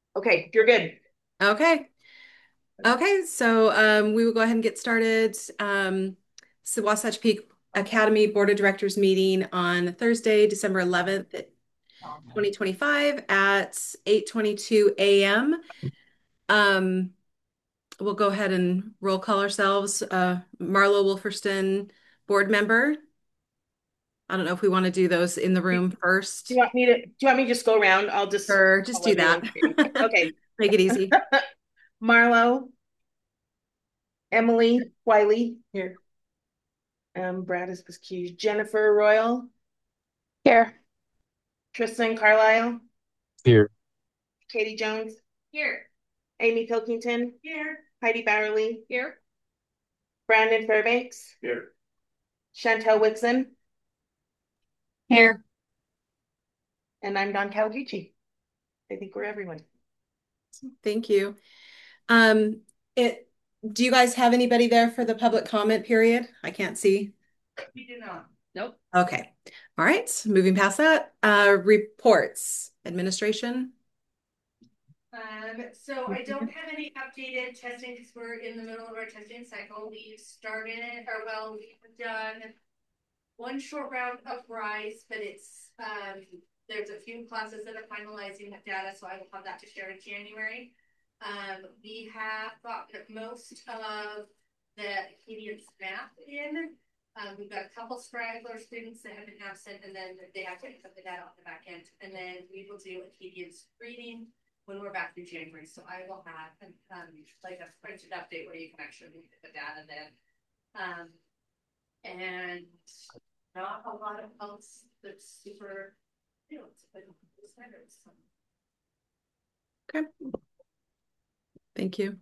Okay, you're good. Okay. Okay. So we will go ahead and get started. So Wasatch Peak Academy Board of Directors meeting on Thursday, December 11th, 2025 at 8:22 a.m. Um, we'll go ahead and roll call ourselves. Marlo Wolferston, board member. I don't know if we want to do those in the room Do first, you want me to just go around? I'll just or just call do that. everyone's name. Okay. Make it easy. Marlo, Emily, Wiley, here. Brad is excused. Jennifer Royal, Here. Tristan Carlisle, Here. Katie Jones, here. Amy Pilkington, here. Heidi Bowerly, here. Brandon Fairbanks, Here. Chantel Whitson, Here. and I'm Don Kawaguchi. I think we're everyone. Thank you. Um, it, do you guys have anybody there for the public comment period? I can't see. We do not. Nope. Okay. All right. Moving past that. Reports. Administration. So I don't have any updated testing because we're in the middle of our testing cycle. We've started, or well, we've done one short round of RISE, but it's there's a few classes that are finalizing the data, so I will have that to share in January. We have gotten most of the Acadians math in. We've got a couple straggler students that have been absent, and then they have to pick up the data on the back end. And then we will do Acadians reading when we're back through January. So I will have like a spreadsheet update where you can actually look at the data then. And not a lot of else that's super, it's like standards. Okay. Thank you.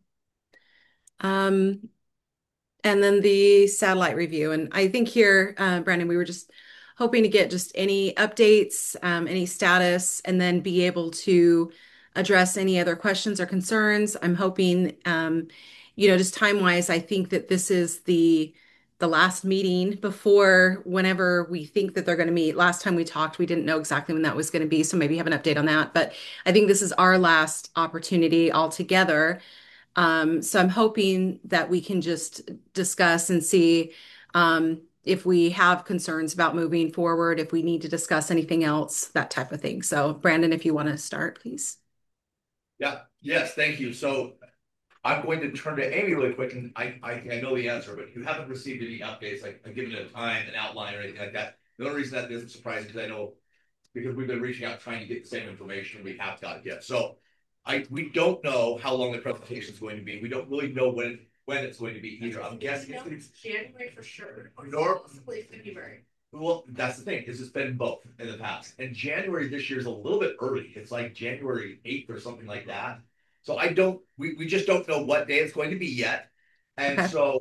Um, and then the satellite review. And I think here, Brandon, we were just hoping to get just any updates, any status, and then be able to address any other questions or concerns. I'm hoping, just time-wise, I think that this is the last meeting before whenever we think that they're going to meet. Last time we talked, we didn't know exactly when that was going to be, so maybe have an update on that. But I think this is our last opportunity altogether. So I'm hoping that we can just discuss and see if we have concerns about moving forward, if we need to discuss anything else, that type of thing. So, Brandon, if you want to start, please. Yeah. Yes. Thank you. So I'm going to turn to Amy really quick, and I know the answer, but you haven't received any updates, like given it a time, an outline, or anything like that. The only reason that isn't surprising because I know because we've been reaching out trying to get the same information we have got yet. So we don't know how long the presentation is going to be. We don't really know when it's going to be either. I'm guessing it's going to be January for sure. Nor Possibly February. well, that's the thing, is it's been both in the past. And January this year is a little bit early. It's like January 8th or something like that. So we just don't know what day it's going to be yet. And Okay. so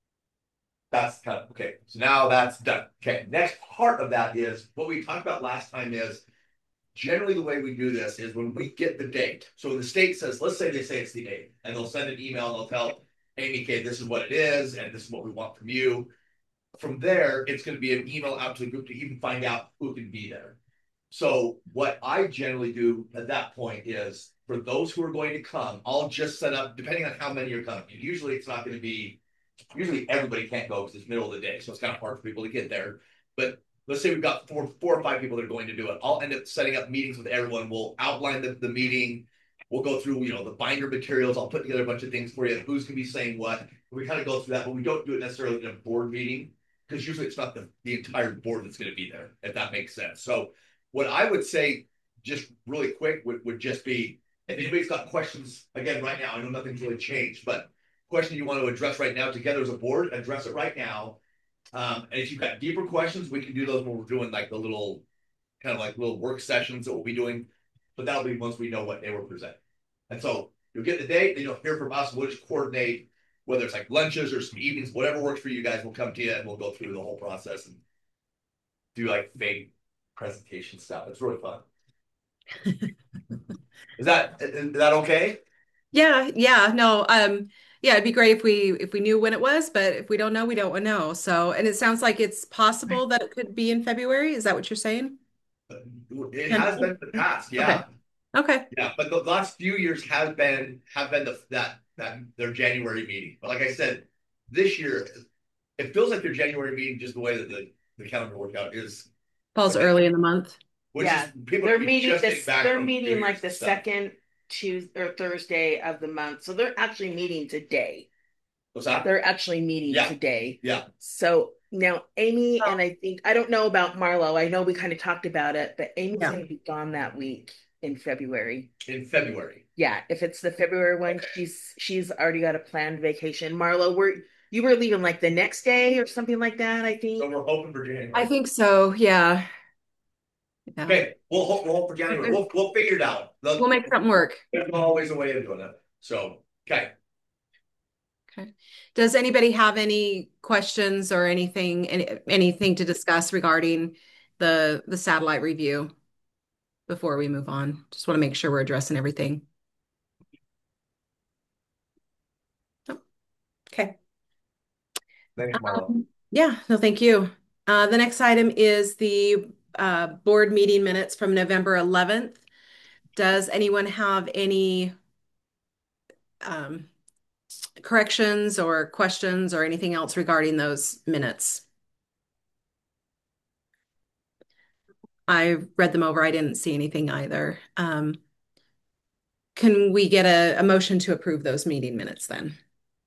that's kind of okay. So now that's done. Okay. Next part of that is what we talked about last time is generally the way we do this is when we get the date. So the state says, let's say they say it's the 8th, and they'll send an email and they'll tell Amy, okay, this is what it is, and this is what we want from you. From there, it's going to be an email out to the group to even find out who can be there. So what I generally do at that point is for those who are going to come, I'll just set up, depending on how many are coming. Usually it's not going to be, usually everybody can't go because it's middle of the day. So it's kind of hard for people to get there. But let's say we've got four or five people that are going to do it. I'll end up setting up meetings with everyone. We'll outline the meeting. We'll go through, the binder materials. I'll put together a bunch of things for you. Who's going to be saying what. We kind of go through that, but we don't do it necessarily in a board meeting because usually it's not the entire board that's going to be there, if that makes sense. So what I would say, just really quick, would just be if anybody's got questions, again, right now, I know nothing's really changed, but question you want to address right now together as a board, address it right now. And if you've got deeper questions, we can do those when we're doing like the little kind of like little work sessions that we'll be doing. But that'll be once we know what day we're presenting. And so you'll get the date, then you'll hear from us. We'll just coordinate whether it's like lunches or some evenings, whatever works for you guys. We'll come to you and we'll go through the whole process and do like fake presentation stuff. It's really fun. Is that okay? Yeah, yeah, no, yeah, it'd be great if we knew when it was, but if we don't know, we don't know. So, and it sounds like it's possible that it could be in February. Is that what you're saying? It has been Tentative? in the past, Okay. yeah. Okay. Yeah, but the last few years have been that their January meeting. But like I said, this year it feels like their January meeting, just the way that the calendar worked out is, Falls early in the month. which Yeah, is people they're are meeting just this, getting back they're from meeting New like Year's the and stuff. second Tuesday or Thursday of the month. So they're actually meeting today. What's that? They're actually meeting Yeah. today. Yeah. So now Amy Oh. and I don't know about Marlo. I know we kind of talked about it, but Amy's Yeah. gonna be gone that week in February. In February. Yeah, if it's the February one, she's already got a planned vacation. Marlo, you were leaving like the next day or something like that, I think. So we're hoping for January. I think so. Yeah. Yeah. Okay, we'll hope for January. We'll figure it out. We'll make something work. There's always a way of doing it. So, okay. Okay. Does anybody have any questions or anything to discuss regarding the satellite review before we move on? Just want to make sure we're addressing everything. Oh, okay. Thanks, Marlo. Yeah, no, thank you. The next item is the board meeting minutes from November 11th. Does anyone have any corrections or questions or anything else regarding those minutes? I read them over. I didn't see anything either. Can we get a motion to approve those meeting minutes then?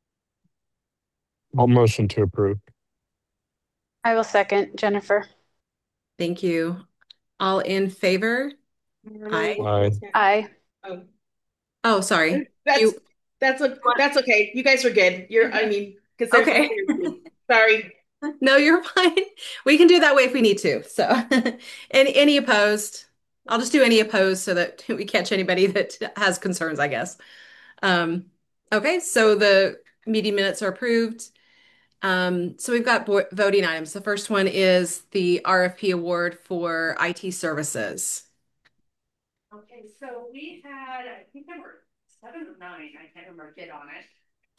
I'll motion to approve. I will second, Jennifer. Thank you. All in favor? Aye. Aye. Aye. Oh, Oh, sorry. that's okay. You guys are good. I mean, because there's Okay. sorry. No, you're fine. We can do that way if we need to. So, any opposed? I'll just do any opposed so that we catch anybody that has concerns, I guess. Okay, so the meeting minutes are approved. So we've got voting items. The first one is the RFP award for IT services. Okay, so we had, I think there were 7 or 9, I can't remember, bid on it.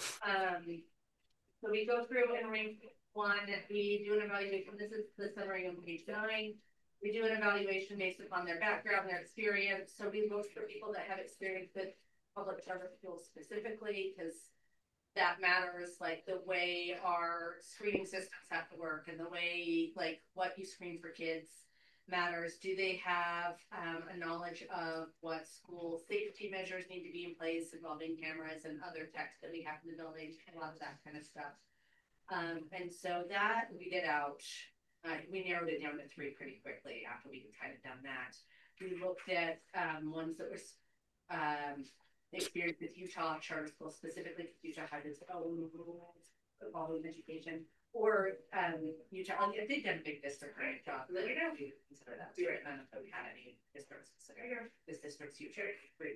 So we go through and rank one, we do an evaluation. This is the summary on page 9. We do an evaluation based upon their background, their experience. So we look for people that have experience with public charter schools specifically, because that matters, like the way our screening systems have to work and the way, like, what you screen for kids matters. Do they have a knowledge of what school safety measures need to be in place involving cameras and other tech that we have in the building, a lot of that kind of stuff. And so that we did out, we narrowed it down to 3 pretty quickly after we kind of done that. We looked at ones that were experience with Utah charter school, specifically because Utah had its own rules of following education, or Utah. They've done a big district right job. We don't consider that. Right. None of them had any districts considered this district's future.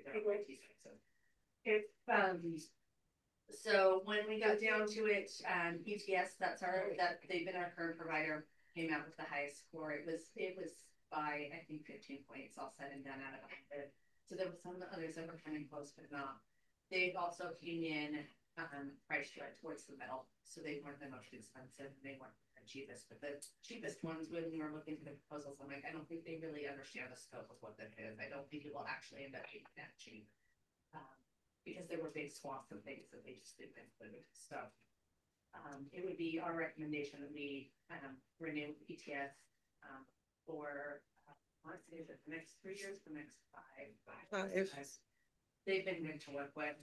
So when we got down to it, ETS, they've been our current provider, came out with the highest score. It was by I think 15 points, all said and done out of 100. So there were some others that were coming close, but not. They also came in priced right towards the middle, so they weren't the most expensive. They weren't the cheapest, but the cheapest ones, when we were looking for the proposals, I'm like, I don't think they really understand the scope of what that is. I don't think it will actually end up being that cheap, because there were big swaths of things that they just didn't include. So it would be our recommendation that we renew ETS for. Honestly, is it the next 3 years, the next 5? 5. They've been good to work with.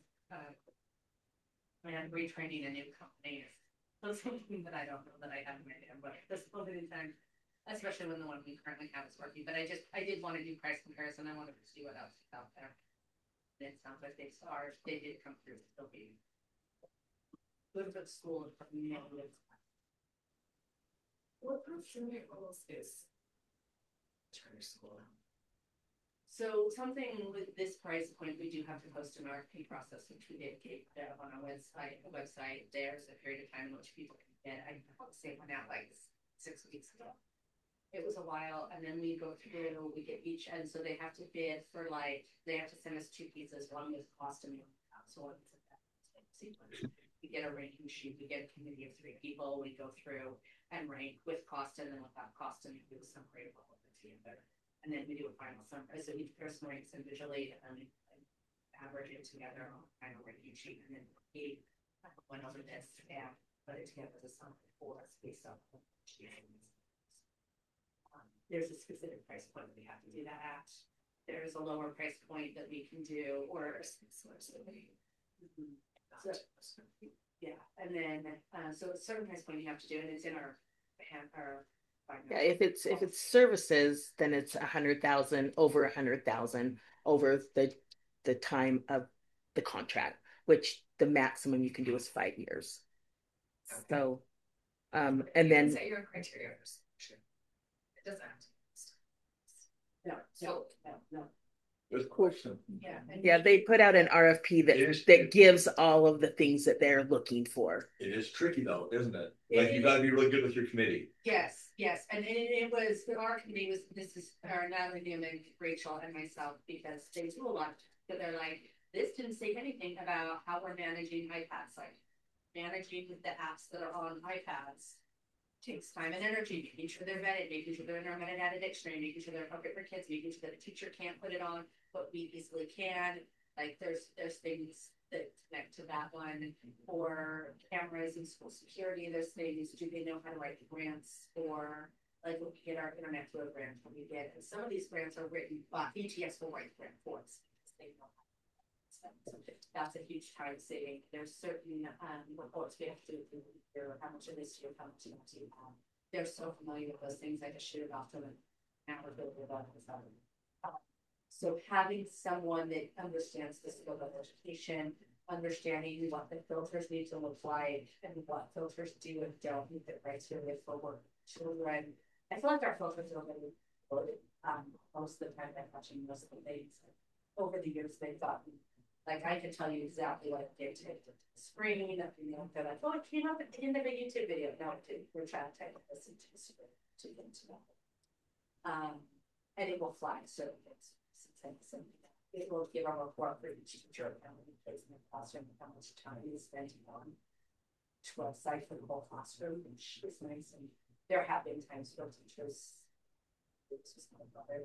And retraining a new company is something that I don't know that I have made in, but this point in time, especially when the one we currently have is working. But I did want to do price comparison. I wanted to see what else is out there. And it sounds like they did come through still being good for the school and for me. What percentage is charter school? So something with this price point, we do have to post an RFP process, which we did keep on our website. There's a period of time in which people can get. I want to say it went out like 6 weeks ago. It was a while, and then we go through. We get each, and so they have to bid for they have to send us 2 pieces. One with cost and so it's a sequence. We get a ranking sheet. We get a committee of 3 people. We go through and rank with cost and then without cost, and we do a summary of all of it together. and then we do a final summary. So each person ranks individually, and then average it together on a final ranking sheet, and then we went over this and put it together as a summary for us based on the there's a specific price point that we have to do that at. There's a lower price point that we can do, or yeah, and then so a certain price point you have to do, and it's in our Yeah, if it's services, then it's 100,000, over 100,000 over the time of the contract, which the maximum you can do is 5 years. Okay. So, and then set your criteria for selection. It doesn't have to. No. There's a question. Yeah, they put out an RFP that gives all of the things that they're looking for. It is tricky though, isn't it? Like you got to be really good with your committee. Yes, and it was our committee was Natalie Newman, Rachel, and myself, because they do a lot. So they're like, this didn't say anything about how we're managing iPads, like managing the apps that are on iPads. Takes time and energy, making sure they're vetted, making sure they're in our metadata dictionary, making sure they're appropriate for kids, making sure that a teacher can't put it on, but we easily can. Like there's things that connect to that one. For cameras and school security, there's things, do they know how to write the grants, or like when we get our internet flow grant, when we get, and some of these grants are written by ETS will write the grant for us because they know how. So that's a huge time saving. There's certain reports we have to do how much of this year, how much of that you have. They're so familiar with those things. I just shoot it off to them. Now we're building it up. So having someone that understands the scope of education, understanding what the filters need to look like, and what filters do and don't meet the criteria for work children. I feel like our filters are really good. Most of the time, I'm watching most of the things. Over the years, they've gotten. Like I can tell you exactly what they did to the screen. You know, they're like, oh, it came up in the YouTube video. No, we're trying to type this into the screen to get to that. And it will flag certain things. It will give a report for each teacher how many kids in the classroom, how much time is spent on each website for the whole classroom, which is nice. And there have been times where teachers, it's just my brother,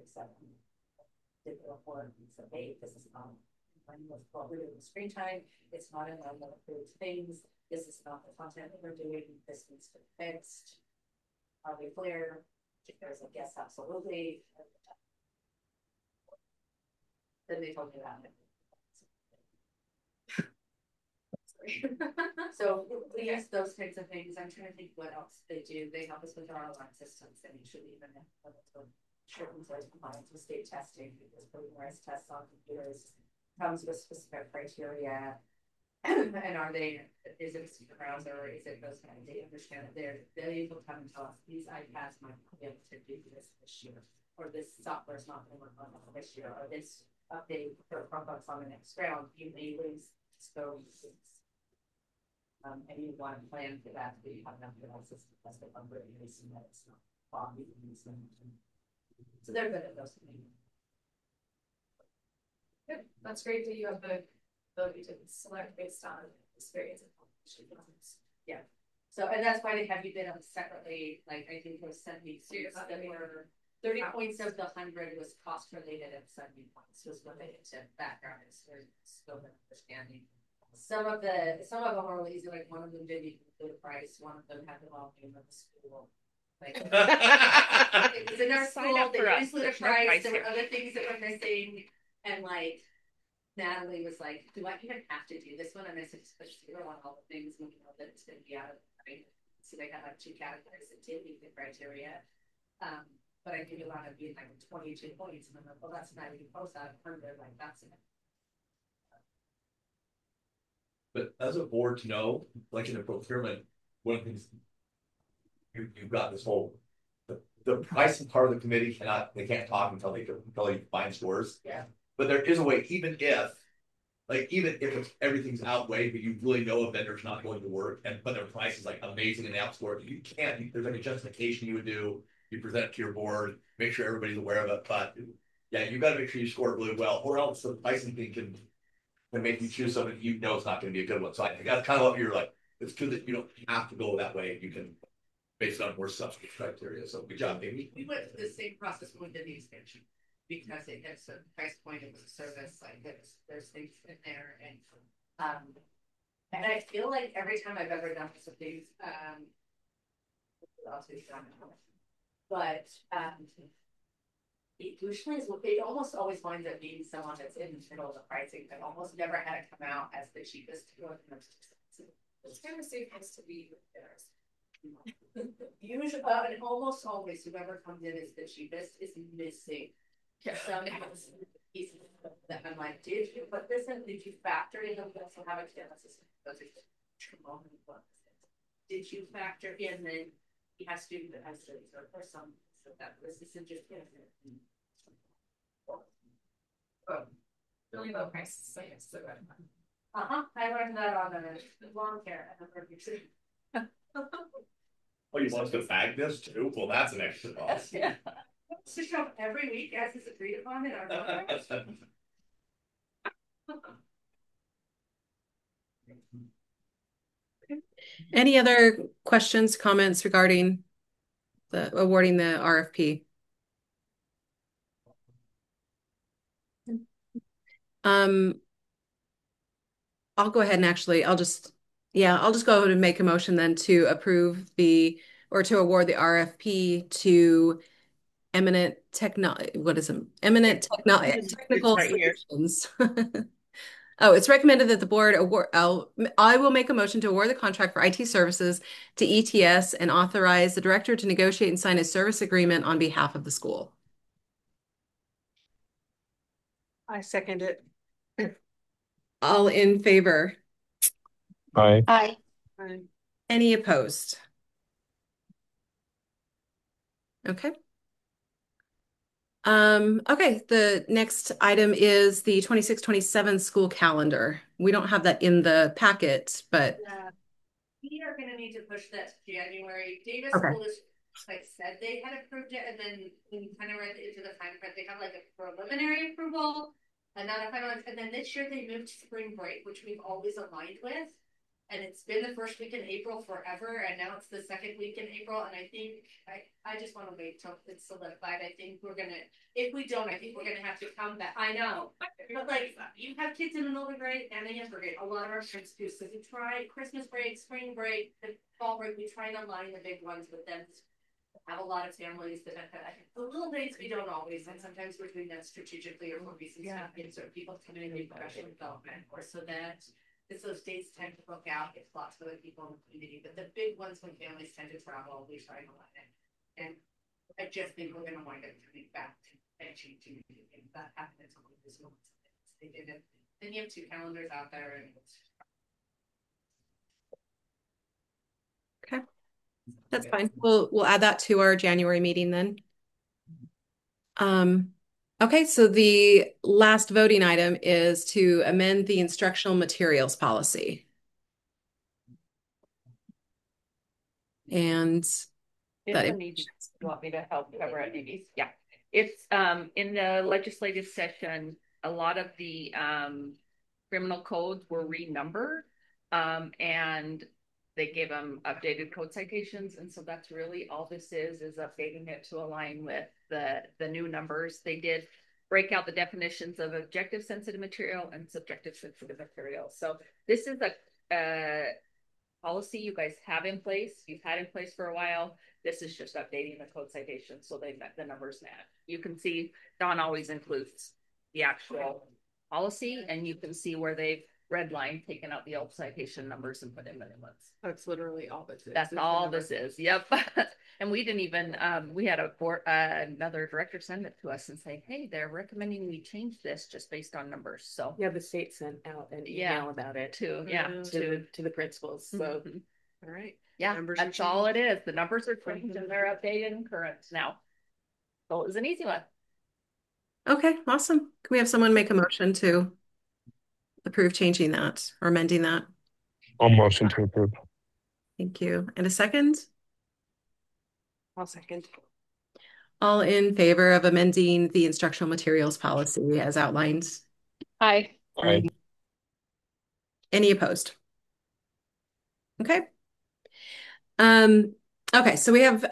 did the report and said, hey, this is not with what we're doing screen time, it's not in line with approved things, this is not the content that we're doing, this needs to be fixed. Are we clear? If there's a yes, absolutely. Then they told me that. So we use those types of things. I'm trying to think what else they do. They help us with our alarm systems, and usually even compliance with state testing, because preliminary tests on computers comes with specific criteria. And is it a secret browser, or is it those kind of, they understand that they're able to come and tell us these iPads might be able to do this year, or this software is not going to work on this year, or this update for Chromebooks on the next round, you may lose those. And you want to plan for that, so you have enough devices to test it on where you see that it's not foggy. So they're good at those things. Good. That's great that you have the ability to select based on experience and competition. Yeah. So, and that's why they have you bid on separately. Like I think it was 70 students that were 30 points of the 100 was cost related, and 70 points was related to background and scope and understanding. Some of them were easy. Like one of them didn't even include a price. One of them had the wrong name of the school. Like it was in our school. They didn't include a price. There were other things that were missing. And like Natalie was like, do I even have to do this one? And I said, push zero on all the things when you know that it's going to be out of the right. So they had like 2 categories that did meet the criteria. But I did a lot of being like 22 points. And I'm like, well, that's not even close out of 100. Like that's it. But as a board to know, like in the procurement, one of the things you've got this whole the pricing part of the committee can't talk until you find scores. Yeah. But there is a way, even if everything's outweighed, but you really know a vendor's not going to work, but their price is like amazing and they outscore, there's like a justification you would do, you present it to your board, make sure everybody's aware of it, but yeah, you got to make sure you score it really well, or else the pricing thing can make you choose something you know it's not going to be a good one. So I think that's kind of what you're like, it's good that you don't have to go that way, you can based on more substantive criteria. So good job, Amy. We went through the same process when we did the expansion because it gets a price point, it was a service, like there's things in there and I feel like every time I've ever done some things, but it usually is, it almost always winds up being someone that's in the middle of the pricing, but almost never had it come out as the cheapest or the most expensive. It's kind of supposed to be theirs. Usually, and almost always, whoever comes in as the cheapest is missing some pieces that I'm like, did you put this in? Did you factor in? We also have a camera system. Did you factor in that he has students that has studies or some so that this isn't just Really low prices, so yes, so good. I learned that on the lawn care at the barbecue. Oh, you want us to bag this too? Well, that's an extra cost. Yeah. To show up every week as is agreed upon in our contract. Any other questions, comments regarding the awarding the RFP? I'll go ahead and actually, I'll just go ahead and make a motion then to approve or to award the RFP to Eminent Technical Right here. Solutions. Oh, it's recommended that the board award, I will make a motion to award the contract for IT services to ETS and authorize the director to negotiate and sign a service agreement on behalf of the school. I second it. All in favor? Aye. Any opposed? Okay. Okay, the next item is the 26-27 school calendar. We don't have that in the packet, but We are gonna need to push that to January. Davis Okay. School District, like said they had approved it, and then when you kind of read into the fine print, they have like a preliminary approval, and not a final, and then this year they moved to spring break, which we've always aligned with. And it's been the first week in April forever, and now it's the second week in April, and I think, I just wanna wait till it's solidified. I think we're gonna, if we don't, I think we're gonna have to come back. I know. But like, you have kids in the middle grade and the upper grade, a lot of our parents do, so we try Christmas break, spring break, the fall break, we try and align the big ones with them. Have a lot of families that have, the little dates we don't always, and sometimes we're doing that strategically or for reasons, so people come in and do professional development, or so that it's those dates tend to book out, it's lots of other people in the community, but the big ones when families tend to travel, we try and align it. And I just think we're gonna wind up coming back to and changing things that happened at some of this moment. They did it. Then you have two calendars out there and okay, that's fine. We'll add that to our January meeting then. Okay, so the last voting item is to amend the instructional materials policy. And that You want me to help cover it, maybe? Yeah. It's in the legislative session, a lot of the criminal codes were renumbered, and they gave them updated code citations, and so that's really all this is updating it to align with the new numbers. They did break out the definitions of objective sensitive material and subjective sensitive material. So this is a policy you guys have in place. You've had in place for a while. This is just updating the code citation so they met the numbers match. You can see Dawn always includes the actual policy, and you can see where they've redline, taken out the old citation numbers and put in the new ones. That's literally all this is. That's all this is. Yep. And we didn't even, we had another director send it to us and say, hey, they're recommending we change this just based on numbers. So Yeah, the state sent out an email about it to the principals. So all right. Yeah, Numbers that's are all it is. The numbers are changed and they're updated and current now. So it was an easy one. okay, awesome. Can we have someone make a motion to approve changing that or amending that? I'll motion to approve. Thank you. And a second? I'll second. All in favor of amending the instructional materials policy as outlined? Aye. Aye. Any opposed? Okay. Okay, so we have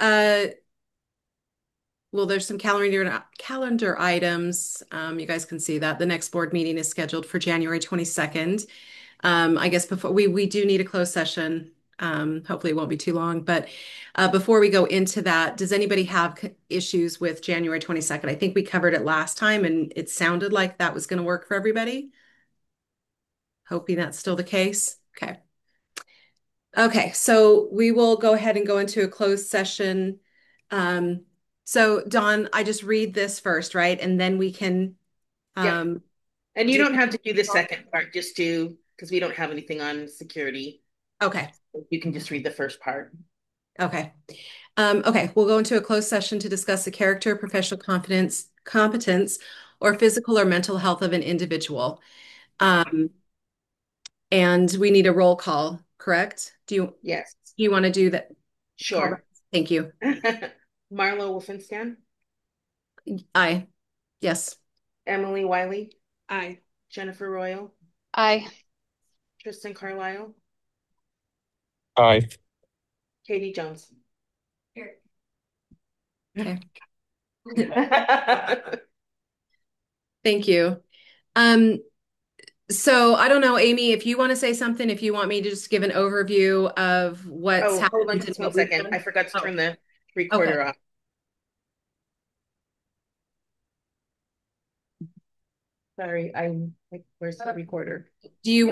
well, there's some calendar items. You guys can see that the next board meeting is scheduled for January 22nd. I guess before we do need a closed session. Hopefully it won't be too long, but before we go into that, does anybody have issues with January 22nd? I think we covered it last time and it sounded like that was going to work for everybody. Hoping that's still the case. Okay. Okay, so we will go ahead and go into a closed session. So Dawn, I just read this first, right? And then we can And you do- don't have to do the second part, just do, because we don't have anything on security. Okay. You can just read the first part. Okay. Okay, we'll go into a closed session to discuss the character, professional competence, or physical or mental health of an individual. And we need a roll call, correct? Yes. Do you want to do that? Sure. Thank you. Marlo Wolfenstein. Aye. Yes. Emily Wiley. Aye. Jennifer Royal. Aye. Tristan Carlisle. Aye. Katie Jones. Here. Okay. Thank you. So I don't know, Amy, if you want to say something, if you want me to just give an overview of what's happened. Hold on just one second. I forgot to turn the recorder off. Sorry, where's the recorder? Do you